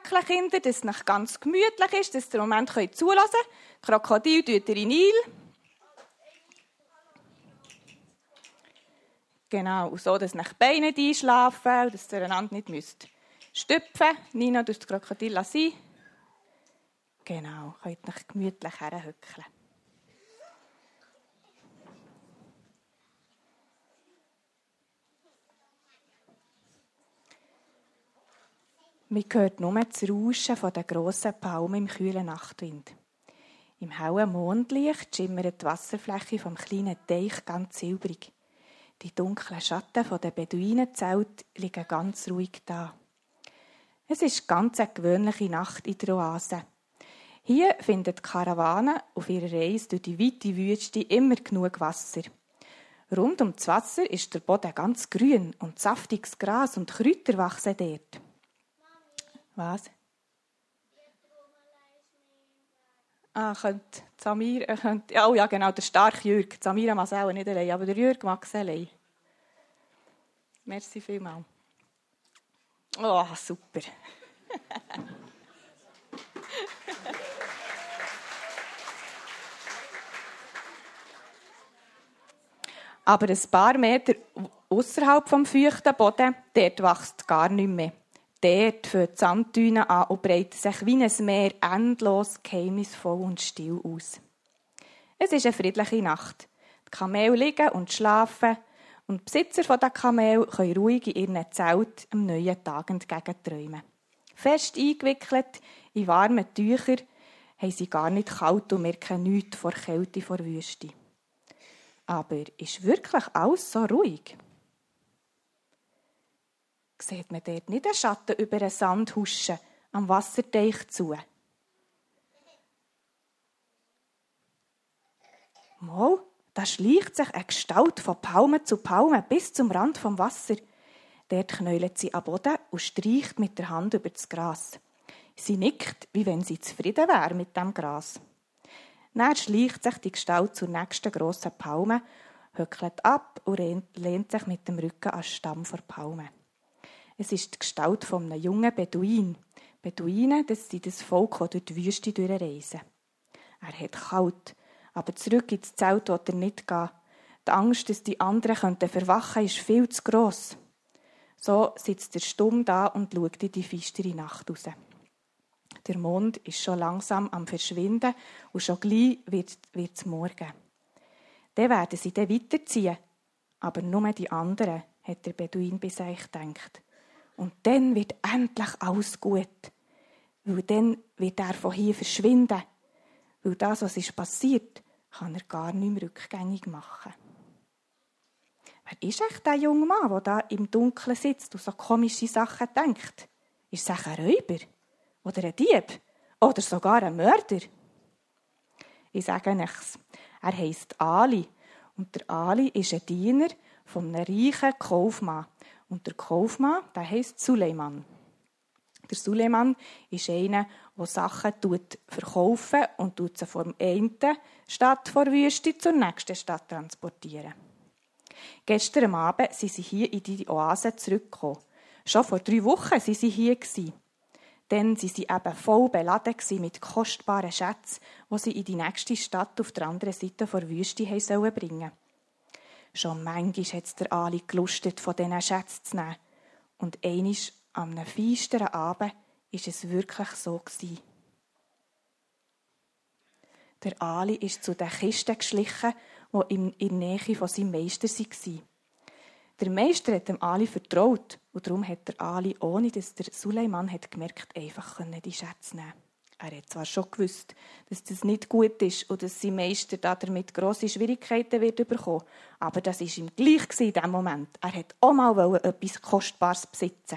Säckchen, Kinder, dass es noch ganz gemütlich ist, dass ihr im Moment zuhören könnt. Krokodil tut ihr in Nil. Genau, und so, dass ihr die Beine nicht einschlafen und dass ihr einander nicht stüpfen müsst. Nina, du das Krokodil sein. Genau, könnt ihr gemütlich herhückeln. Man hört nur das Rauschen der grossen Palmen im kühlen Nachtwind. Im hellen Mondlicht schimmert die Wasserfläche vom kleinen Teich ganz silbrig. Die dunklen Schatten der Beduinenzelte liegen ganz ruhig da. Es ist ganz eine gewöhnliche Nacht in der Oase. Hier findet die Karawane auf ihrer Reise durch die weite Wüste immer genug Wasser. Rund um das Wasser ist der Boden ganz grün und saftiges Gras und Kräuter wachsen dort. Was? Könnte Samir, oh ja, genau, der starke Jürg. Samira mag es auch nicht allein, aber der Jürg mag es allein. Merci vielmals. Oh, super. Aber ein paar Meter ausserhalb vom feuchten Boden, dort wächst gar nichts mehr. Dort fangen die Sanddünen an und breiten sich wie ein Meer endlos, geheimnisvoll und still aus. Es ist eine friedliche Nacht. Die Kamele liegen und schlafen und die Besitzer der Kamele können ruhig in ihren Zelten am neuen Tag entgegenträumen. Fest eingewickelt in warme Tücher haben sie gar nicht kalt und merken nichts vor Kälte vor Wüste. Aber ist wirklich alles so ruhig? Sieht man dort nicht einen Schatten über einen Sand huschen, am Wasserteich zu? Mal, da schleicht sich eine Gestalt von Palme zu Palme bis zum Rand vom Wasser. Dort knäulet sie am Boden und streicht mit der Hand über das Gras. Sie nickt, wie wenn sie zufrieden wäre mit dem Gras. Dann schleicht sich die Gestalt zur nächsten grossen Palme, höckelt ab und lehnt sich mit dem Rücken an den Stamm der Palme. Es ist die Gestalt eines jungen Beduin. Beduinen, das sind das Volk, das durch die Wüste durchreisen. Er hat kalt, aber zurück ins Zelt will er nicht gehen. Die Angst, dass die anderen verwachen könnten, ist viel zu gross. So sitzt er stumm da und schaut in die feistere Nacht raus. Der Mond ist schon langsam am Verschwinden und schon gleich wird es morgen. Dann werden sie weiterziehen, aber nur die anderen, hat der Beduin bei sich gedacht. Und dann wird endlich alles gut. Weil dann wird er von hier verschwinden. Weil das, was ist passiert, kann er gar nicht mehr rückgängig machen. Wer ist echt der junge Mann, der da im Dunkeln sitzt und so komische Sachen denkt? Ist es ein Räuber? Oder ein Dieb? Oder sogar ein Mörder? Ich sage nichts. Er heisst Ali. Und der Ali ist ein Diener von einem reichen Kaufmann. Und der Kaufmann, der heisst Suleiman. Der Suleiman ist einer, der Sachen verkaufen und sie vom einen Stadt vor Wüste zur nächsten Stadt transportieren. Gestern Abend sind sie hier in die Oase zurückgekommen. Schon vor 3 Wochen waren sie hier. Dann waren sie eben voll beladen mit kostbaren Schätzen, die sie in die nächste Stadt auf der anderen Seite der Wüste bringen sollen. Schon manchmal hat es der Ali gelustet, von diesen Schätzen zu nehmen. Und einmal an einem feisteren Abend war es wirklich so gewesen. Der Ali ist zu den Kisten geschlichen, die in der Nähe von seinem Meister waren. Der Meister hat dem Ali vertraut und darum hat der Ali, ohne dass der Suleiman gemerkt, einfach die Schätze nehmen. Er hat zwar schon gewusst, dass das nicht gut ist und dass sein Meister damit grosse Schwierigkeiten wird bekommen, aber das war ihm gleich in diesem Moment. Er wollte auch mal etwas Kostbares besitzen.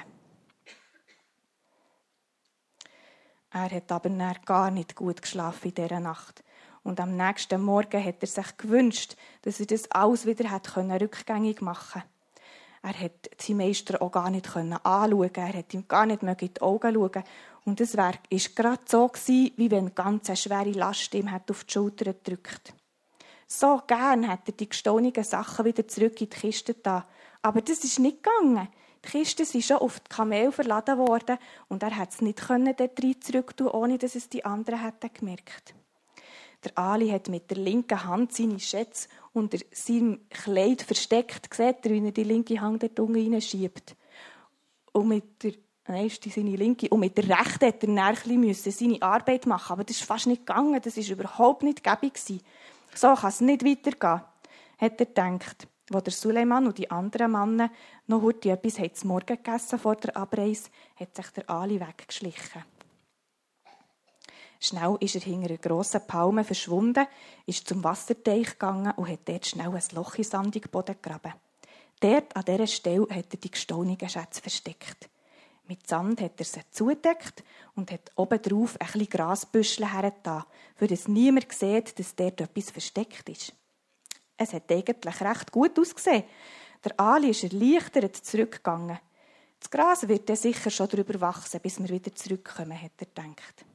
Er hat aber gar nicht gut geschlafen in dieser Nacht. Und am nächsten Morgen hat er sich gewünscht, dass er das alles wieder rückgängig machen konnte. Er hat seinen Meister auch gar nicht anschauen. Er hat ihm gar nicht in die Augen schauen. Und es war gerade so gewesen, wie wenn ganz eine schwere Last ihm auf die Schulter gedrückt. So gern hat er die gestohlenen Sachen wieder zurück in die Kiste da. Aber das ist nicht gegangen. Die Kisten sind schon auf die Kamel verladen worden und er konnte es nicht dort rein zurück tun, ohne dass es die anderen hätten gemerkt. Der Ali hat mit der linken Hand seine Schätze unter seinem Kleid versteckt. Seht ihr, wie er die linke Hand dort unten reinschiebt? Und mit der rechten hat er dann ein bisschen seine Arbeit machen. Aber das ist fast nicht gegangen. Das war überhaupt nicht gäbig. So kann es nicht weitergehen, hat er gedacht. Wo der Suleiman und die anderen Männer noch heute etwas zum Morgen gegessen vor der Abreise, hat sich der Ali weggeschlichen. Schnell ist er hinter einer grossen Palme verschwunden, ist zum Wasserteich gegangen und hat dort schnell ein Loch in sandigen Boden gegraben. Dort, an dieser Stelle, hat er die gestohlenen Schätze versteckt. Mit Sand hat er sie zugedeckt und hat obendrauf ein bisschen Grasbüschel hergetan, für das niemand sieht, dass dort etwas versteckt ist. Es hat eigentlich recht gut ausgesehen. Der Ali ist erleichtert zurückgegangen. Das Gras wird dann sicher schon darüber wachsen, bis wir wieder zurückkommen, hat er gedacht.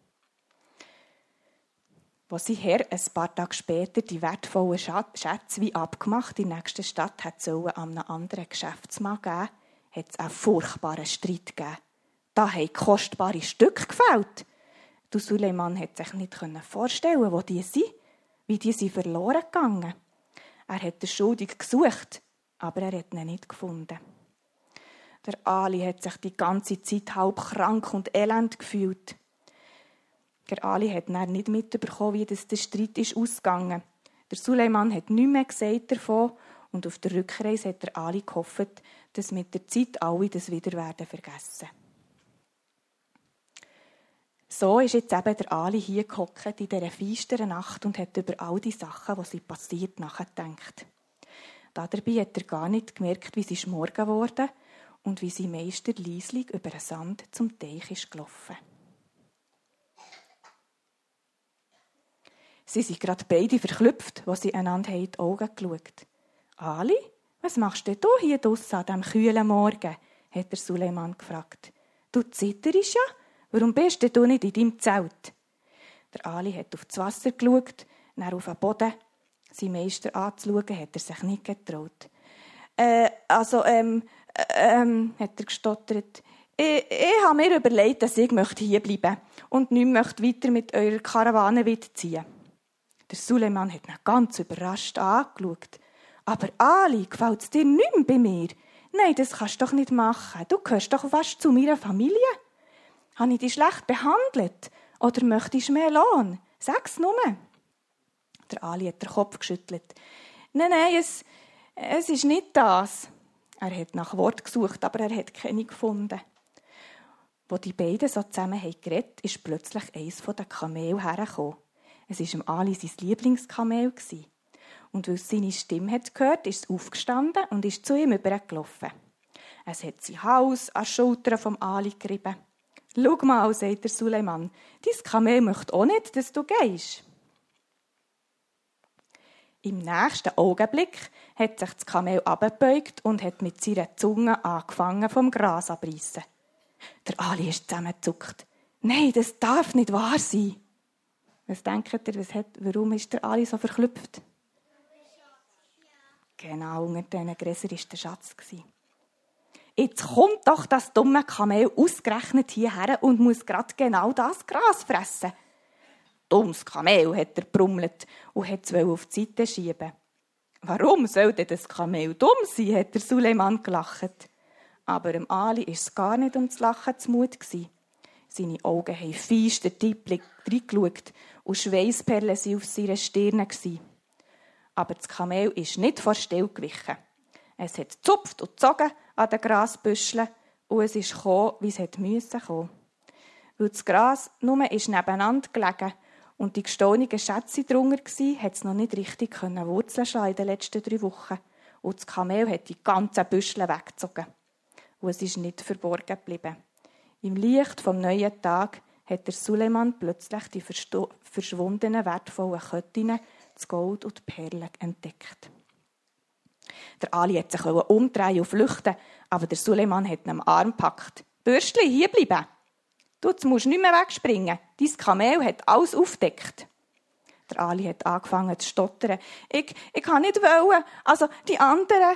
Als sein Herr ein paar Tage später die wertvollen Schätze wie abgemacht in der nächsten Stadt hat an einem anderen Geschäftsmann geben, hat es einen furchtbaren Streit gegeben. Da haben kostbare Stücke gefehlt. Du Suleiman konnte sich nicht vorstellen, wo die sind, wie die sind verloren gegangen. Er hat den Schuldigen gesucht, aber er hat ihn nicht gefunden. Der Ali hat sich die ganze Zeit halb krank und elend gefühlt. Der Ali hat dann nicht mitbekommen, wie der Streit ausgegangen ist. Der Suleiman hat nichts mehr gesagt davon und auf der Rückreise hat der Ali gehofft, dass mit der Zeit alle das wieder vergessen werden. So ist jetzt eben der Ali hier gehockt in dieser feisteren Nacht und hat über all die Sachen, die passiert, nachgedacht. Dabei hat er gar nicht gemerkt, wie es morgen wurde und wie sein Meister leislich über den Sand zum Teich ist gelaufen. Sie sind gerade beide verklüpft, als sie einander in die Augen geschaut haben. Ali, was machst du hier draussen an diesem kühlen Morgen? Hat der Suleiman gefragt. Du zitterst ja. Warum bist du nicht in deinem Zelt? Der Ali hat auf das Wasser geschaut, dann auf den Boden. Sein Meister anzuschauen, hat er sich nicht getraut. Hat er gestottert. Ich habe mir überlegt, dass ich hier bleiben und nicht weiter mit eurer Karawane ziehen. Der Suleiman hat ihn ganz überrascht angeschaut. Aber Ali, gefällt es dir nicht mehr bei mir? Nein, das kannst du doch nicht machen. Du gehörst doch fast zu meiner Familie. Habe ich dich schlecht behandelt? Oder möchtest du mehr Lohn? Sag's nur. Der Ali hat den Kopf geschüttelt. Nein, es ist nicht das. Er hat nach Wort gesucht, aber er hat keine gefunden. Als die beiden so zusammen geredet haben, ist plötzlich eines der Kamele hergekommen. Es war dem Ali sein Lieblingskamel. Und weil es seine Stimme gehört, ist es aufgestanden und ist zu ihm übergelaufen. Es hat sein Hals an die Schultern vom Ali gerieben. «Schau mal», sagt der Suleiman, «dein Kamel möchte auch nicht, dass du gehst.» Im nächsten Augenblick hat sich das Kamel abgebeugt und hat mit seiner Zunge angefangen, vom Gras abzureissen. Der Ali ist zusammengezuckt. «Nein, das darf nicht wahr sein!» Was denkt ihr, warum ist der Ali so verklüpft? Genau, unter diesen Gräsern war der Schatz. Jetzt kommt doch das dumme Kamel ausgerechnet hierher und muss gerade genau das Gras fressen. Dummes Kamel, hat er brummelt und wollte auf die Seite schieben. Warum soll denn das Kamel dumm sein, hat der Suleiman gelacht. Aber dem Ali war es gar nicht ums Lachen zumut. Seine Augen haben feister reingeschaut und Schweissperlen waren auf seiner Stirn. Aber das Kamel ist nicht vor Stelle gewichen. Es hat gezupft und gezogen an den Grasbüscheln und es ist gekommen, wie es musste kommen. Weil das Gras nur nebeneinander gelegen und die gestohlenen Schätze drunter waren, hat es noch nicht richtig Wurzeln schlagen in den letzten 3 Wochen. Und das Kamel hat die ganzen Büschel weggezogen. Und es ist nicht verborgen geblieben. Im Licht vom neuen Tag hat der Suleiman plötzlich die verschwundenen wertvollen Ketten, das Gold und die Perlen entdeckt. Der Ali hat sich umdrehen und flüchten, aber der Suleiman hat ihn am Arm gepackt. «Bürstli, hier bleiben! Du musst nicht mehr wegspringen. Dein Kamel hat alles aufgedeckt.» Der Ali hat angefangen zu stottern. Ich kann nicht wollen. Also, die anderen...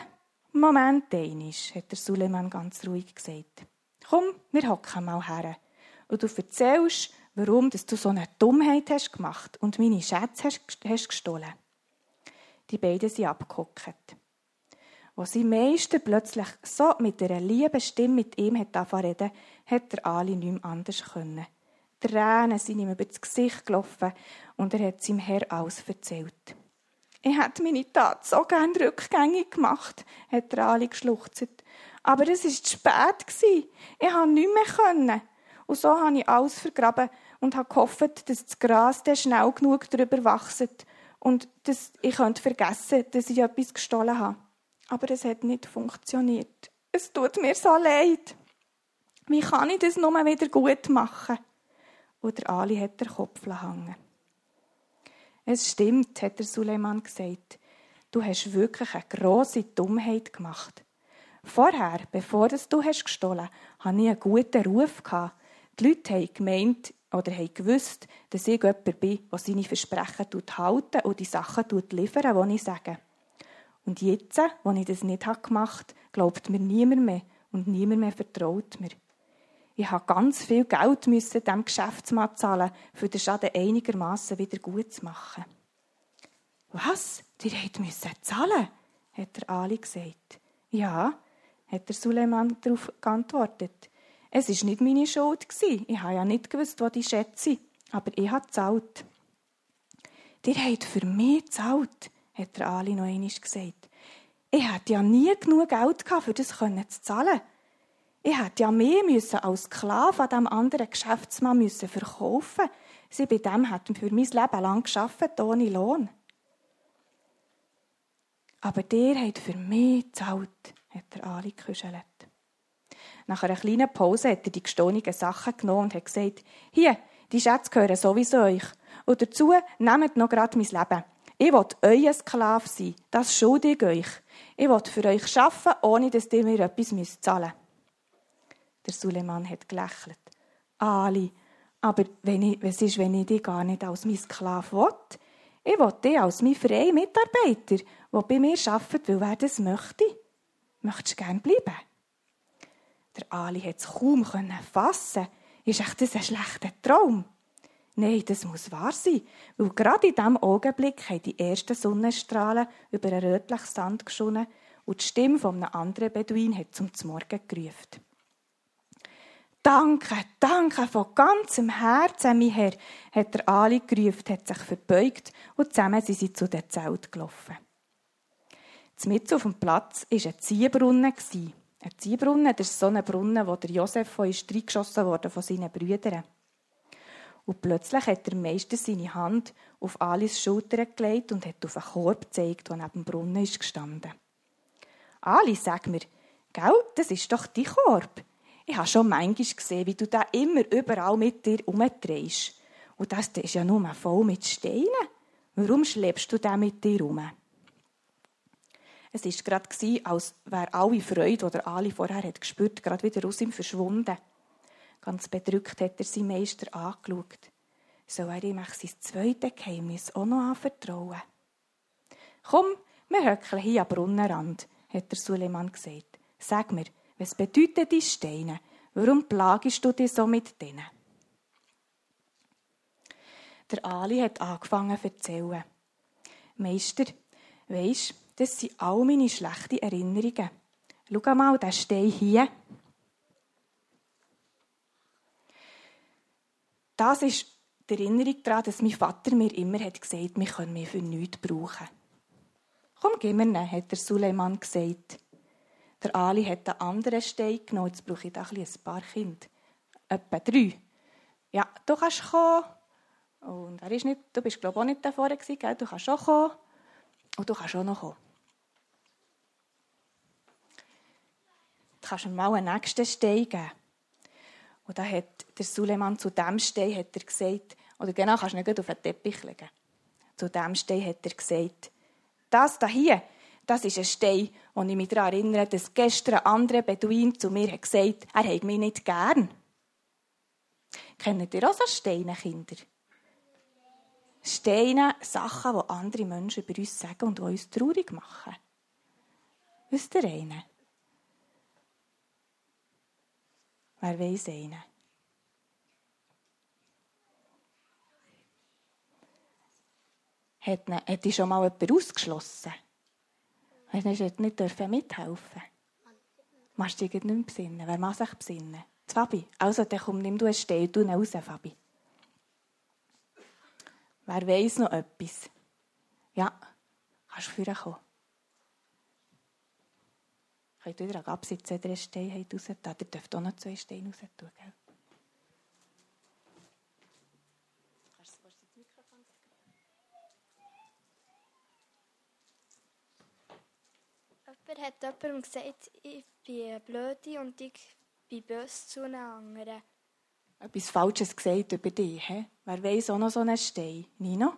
«Moment einisch», hat der Suleiman ganz ruhig gesagt. «Komm, wir hocken mal her. Und du erzählst, warum du so eine Dummheit hast gemacht und meine Schätze hast gestohlen.» Die beiden sind abgehockt. Als sein Meister plötzlich so mit einer lieben Stimme mit ihm reden, hat der Ali nicht mehr anders können. Tränen sind ihm über das Gesicht gelaufen und er hat seinem Herr alles erzählt. «Ich hätte meine Tat so gern rückgängig gemacht», hat der Ali geschluchzt. «Aber es war zu spät. Ich konnte nicht mehr. Und so habe ich alles vergraben und habe gehofft, dass das Gras dann schnell genug darüber wächst und dass ich vergessen könnte, dass ich etwas gestohlen habe. Aber es hat nicht funktioniert. Es tut mir so leid. Wie kann ich das nur wieder gut machen?» Und der Ali hat den Kopf hängen. «Es stimmt», hat der Suleiman gesagt. «Du hast wirklich eine grosse Dummheit gemacht. Vorher, bevor du gestohlen hast, hatte ich einen guten Ruf. Die Leute haben gemeint oder haben gewusst, dass ich jemand bin, der seine Versprechen hält und die Sachen liefert, die ich sage. Und jetzt, wo ich das nicht gemacht habe, glaubt mir niemand mehr und niemand mehr vertraut mir. Ich musste ganz viel Geld diesem Geschäftsmann zahlen, um den Schaden einigermaßen wieder gut zu machen.» «Was? Ihr müsst zahlen?» hat der Ali gesagt. «Ja», hat der Suleiman darauf geantwortet. «Es war nicht meine Schuld. Ich habe ja nicht gewusst, wo die Schätze sind, aber ich habe gezahlt.» «Ihr habt für mich gezahlt», hat der Ali noch einmal gesagt. «Ich hätte ja nie genug Geld gehabt, um das zu zahlen. Ich hätte ja mehr als Sklave an diesem anderen Geschäftsmann verkaufen. Sie bei dem hätten für mein Leben lang gearbeitet, ohne Lohn. Aber ihr habt für mich gezahlt», hat der Ali gekuschelt. Nach einer kleinen Pause hat er die gestohlenen Sachen genommen und hat gesagt: «Hier, die Schätze gehören sowieso euch. Und dazu nehmt noch gerade mein Leben. Ich will euer Sklave sein, das schulde ich euch. Ich will für euch arbeiten, ohne dass ihr mir etwas zahlen müsst.» Der Suleiman hat gelächelt. «Ali, aber was ist, wenn ich dich gar nicht als mein Sklave will? Ich will dich als mein freier Mitarbeiter, der bei mir arbeitet, weil wer das möchte. Möchtest du gerne bleiben?» Der Ali konnte es kaum fassen. Ist echt das ein schlechter Traum? Nein, das muss wahr sein, weil gerade in diesem Augenblick haben die ersten Sonnenstrahlen über einen rötlichen Sand geschonnen und die Stimme von einem anderen Beduin hat zum Morgen gerufen. «Danke, danke, von ganzem Herzen, mein Herr», hat der Ali gerufen, hat sich verbeugt und zusammen sind sie zu der Zelt gelaufen. Mitten auf dem Platz war ein Ziehbrunnen. Ein Ziehbrunnen, das ist so ein Brunnen, wo der Josef von reingeschossen wurde von seinen Brüdern. Und plötzlich hat der Meister seine Hand auf Alis Schulter gelegt und hat auf einen Korb gezeigt, der neben dem Brunnen ist gestanden. «Ali, sag mir, gell, das ist doch dein Korb. Ich habe schon manchmal gesehen, wie du da immer überall mit dir herumdrehst. Und das ist ja nur voll mit Steinen. Warum schleppst du den mit dir herum?» Es war gerade, als wäre alle Freude, die der Ali vorher hat gespürt, gerade wieder aus ihm verschwunden. Ganz bedrückt hat er seinen Meister angeschaut. Soll er ihm sein zweites Geheimnis auch noch anvertrauen? «Komm, wir höckeln hier am Brunnenrand», hat der Suleiman gesagt. «Sag mir, was bedeuten die Steine? Warum plagst du dich so mit denen?» Der Ali hat angefangen zu erzählen. «Meister, weisst, das sind all meine schlechten Erinnerungen. Schau mal, der Stein hier. Das ist die Erinnerung daran, dass mein Vater mir immer gesagt hat, wir können mich für nichts brauchen. Komm, gib mir ihn, hat der Suleiman gesagt. Der Ali hat einen anderen Stein genommen. Jetzt brauche ich da ein paar Kinder. Etwa 3. Ja, du kannst kommen. Und er ist nicht, du bist, glaube ich, auch nicht da vorne gewesen, gell? Du kannst auch kommen. Und du kannst auch noch kommen. Du kannst ihm mal einen nächsten Stein geben. Und dann hat der Suleiman zu diesem Stein hat er gesagt, oder genau, kannst du nicht auf den Teppich legen. Zu diesem Stein hat er gesagt, das hier, das ist ein Stein, wo ich mich daran erinnere, dass gestern ein anderer Beduin zu mir gesagt hat, er habe mich nicht gern. Kennt ihr auch so Steine, Kinder? Steine, Sachen, die andere Menschen über uns sagen und die uns traurig machen. Wisst ihr einen? Wer weiss einen? Hat dich schon mal jemand ausgeschlossen? Du nicht mithelfen dürfen. Machst du dich nicht mehr besinnen? Wer mag sich besinnen? Das Fabi. Also, dann komm, nimm du einen Stein, du ihn raus, Fabi. Wer weiss noch etwas? Ja, kannst du vorne kommen. Könnt ihr wieder absitzen, wenn ihr einen Stein raus habt? Ihr dürft auch noch 2 Steine raus tun, gell? Jemand hat jemandem gesagt, ich bin blöd und ich bin böse zu einem anderen. Etwas Falsches gesagt über dich, he? Wer weiss auch noch so einen Stein? Nino?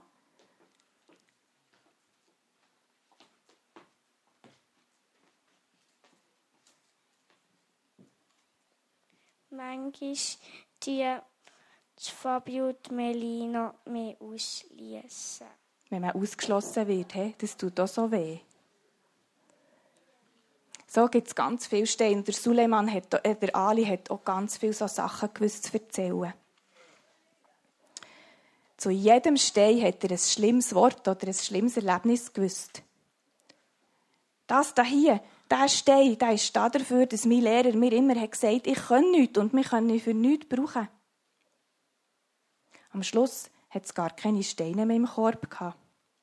Manchmal die Fabio und Melina mich ausschliessen. Wenn man ausgeschlossen wird, he? Das tut auch so weh. So gibt es ganz viele Steine. Der Suleiman, der Ali, hat auch ganz viele so Sachen gewusst zu erzählen. Zu jedem Stein hat er ein schlimmes Wort oder ein schlimmes Erlebnis gewusst. Das hier, dieser Stein, der ist da dafür, dass mein Lehrer mir immer gesagt hat, ich kann nichts und wir können ihn für nichts brauchen. Am Schluss hat es gar keine Steine mehr im Korb gehabt.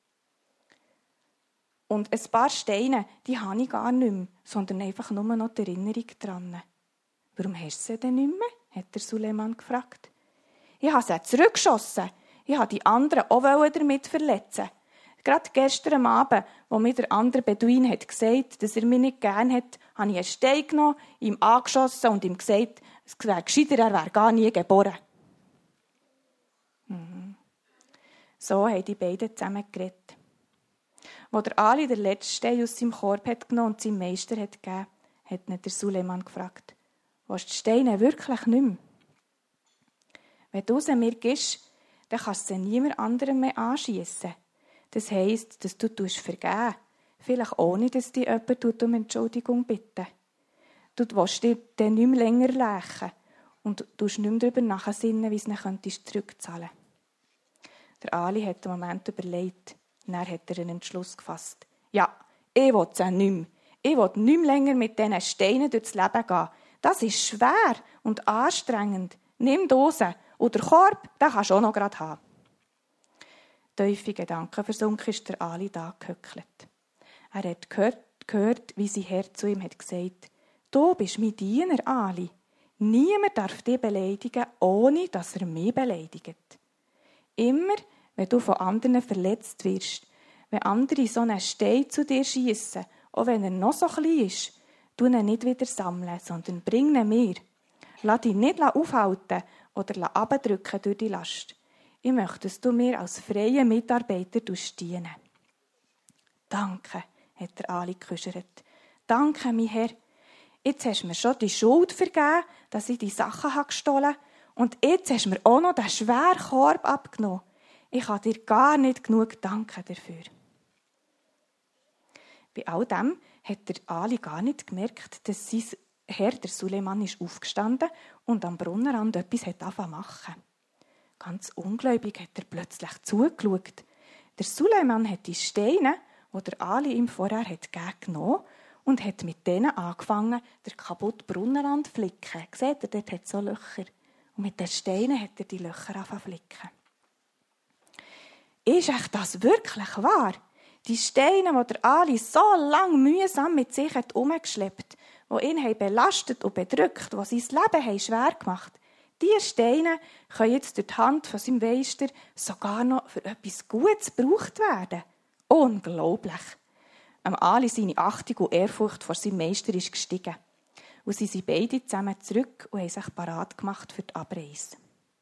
Und ein paar Steine, die habe ich gar nicht mehr, sondern einfach nur noch die Erinnerung daran. Warum hast du sie denn nicht mehr? Hat der Suleiman gefragt. Ich habe sie zurückgeschossen. Ich wollte die anderen auch damit verletzen. Gerade gestern Abend, als mir der andere Beduin hat gesagt, dass er mich nicht gern hat, habe ich einen Stein genommen, ihm angeschossen und ihm gesagt, es wäre gescheiter, er wäre gar nie geboren. So haben die beiden zusammen geredet. Als der Ali den letzten Stein aus seinem Korb hat genommen und seinem Meister hat gegeben, hat ihn der Suleiman gefragt, willst du die Steine wirklich nicht mehr? Wenn du sie mir gibst, dann kannst du sie niemand anderem mehr anschiessen. Das heisst, dass du vergeben, vielleicht ohne, dass dich jemand um Entschuldigung bitten. Du willst dich dann nicht mehr länger rächen und du nicht mehr darüber nachsinnen, wie es ihn zurückzahlen könntest. Der Ali hat einen Moment überlegt. Dann hat er einen Entschluss gefasst. Ja, ich will es nicht mehr. Ich will nicht mehr länger mit diesen Steinen durchs Leben gehen. Das ist schwer und anstrengend. Nimm die Dose. Und den Korb, den kannst du auch noch gerade haben. Tiefe Gedanken versunken ist der Ali da gehöckelt. Er hat gehört, wie sein Herr zu ihm hat gesagt, du bist mein Diener, Ali. Niemand darf dich beleidigen, ohne dass er mich beleidigt. Immer, wenn du von anderen verletzt wirst, wenn andere so einen Stein zu dir schiessen, auch wenn er noch so klein ist, tu ihn nicht wieder sammeln, sondern bring ihn mir. Lass dich nicht aufhalten oder abdrücken durch die Last. Ich möchte, dass du mir als freier Mitarbeiter dienen. Danke, hat der Ali gekuschert. Danke, mein Herr. Jetzt hast du mir schon die Schuld vergeben, dass ich die Sachen gestohlen habe. Und jetzt hast du mir auch noch den schweren Korb abgenommen. Ich kann dir gar nicht genug danken dafür. Bei all dem hat der Ali gar nicht gemerkt, dass sein Herr, der Suleiman, ist aufgestanden und am Brunnenrand etwas angefangen zu machen. Ganz ungläubig hat er plötzlich zugeschaut. Der Suleiman hat die Steine, die der Ali ihm vorher genommen und hat mit denen angefangen, den kaputten Brunnenrand zu flicken. Seht ihr, dort hat es so Löcher. Und mit den Steinen hat er die Löcher angefangen zu flicken. Ist echt das wirklich wahr? Die Steine, die der Ali so lange mühsam mit sich herumgeschleppt hat, die ihn belastet und bedrückt, die sein Leben schwer gemacht haben, diese Steine können jetzt durch die Hand von seinem Meister sogar noch für etwas Gutes gebraucht werden. Unglaublich. Ali seine Achtung und Ehrfurcht vor seinem Meister ist gestiegen. Und sie sind beide zusammen zurück und haben sich parat gemacht für die Abreise.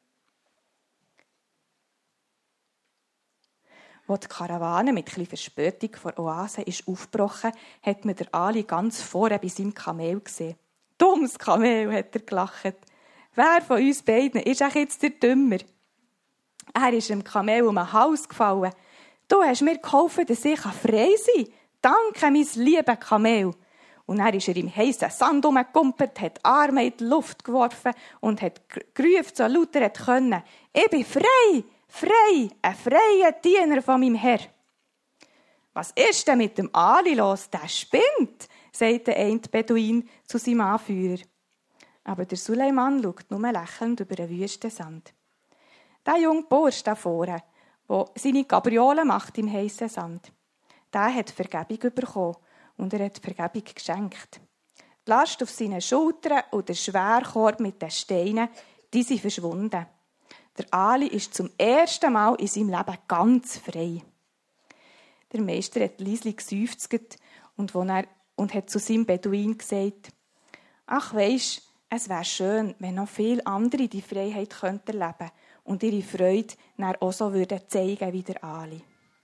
Als die Karawane mit etwas Verspätung vor Oase ist aufgebrochen, hat man der Ali ganz vorne bei seinem Kamel gesehen. Dummes Kamel, hat er gelacht. Wer von uns beiden ist jetzt der Dümmer? Er ist dem Kamel um den Hals gefallen. Du hast mir geholfen, dass ich frei sein kann. Danke, mein lieber Kamel. Und dann ist er im heissen Sand rumgekumpelt, hat die Arme in die Luft geworfen und hat gerufen, so laut er konnte: «Ich bin frei, frei, ein freier Diener von meinem Herr.» «Was ist denn mit dem Ali los? Der spinnt», sagte der eine Beduin zu seinem Anführer. Aber der Suleiman schaut nur lächelnd über den Wüstensand. Der junge Bursch da vorne, der seine Gabriole macht im heissen Sand, der hat Vergebung bekommen und er hat Vergebung geschenkt. Die Last auf seinen Schultern und der Schwerkorb mit den Steinen, die sind verschwunden. Der Ali ist zum ersten Mal in seinem Leben ganz frei. Der Meister hat leislich geseufzt und hat zu seinem Beduin gesagt: «Ach, weisst, es wäre schön, wenn noch viele andere die Freiheit erleben könnten und ihre Freude dann auch so zeigen wie der Ali.»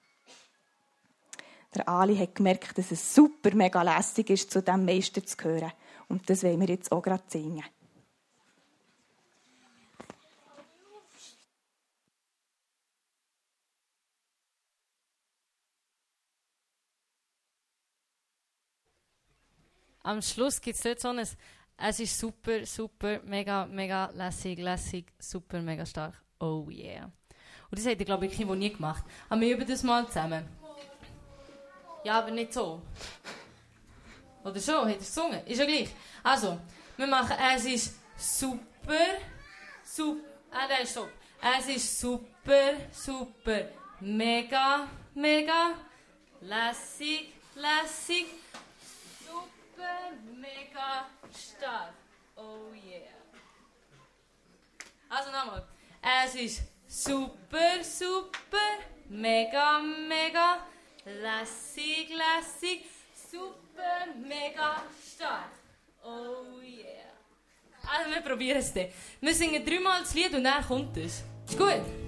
Der Ali hat gemerkt, dass es super mega lässig ist, zu diesem Meister zu gehören. Und das wollen wir jetzt auch gerade singen. Am Schluss gibt es dort so ein, es ist super, super, mega, mega lässig, super, mega stark. Oh yeah. Und das habt ihr, glaube ich, noch nie gemacht. Aber wir üben das mal zusammen. Ja, aber nicht so. Oder so, habt ihr es gesungen? Ist ja gleich. Also, wir machen, es ist super, nein, stopp. Es ist super, super, mega, mega, lässig, super, mega, stark. Oh yeah. Also nochmal. Es ist super, mega, mega, lässig, super, mega, stark. Oh yeah. Also wir probieren es dann. Wir singen 3-mal das Lied und dann kommt es. Ist gut?